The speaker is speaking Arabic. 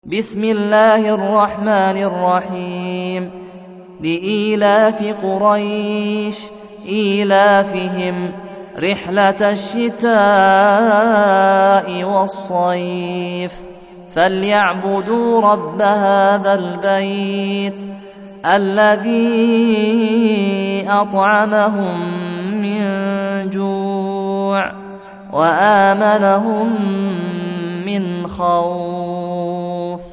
بسم الله الرحمن الرحيم لإيلاف قريش إيلافهم رحلة الشتاء والصيف فليعبدوا رب هذا البيت الذي أطعمهم من جوع وآمنهم من خوف.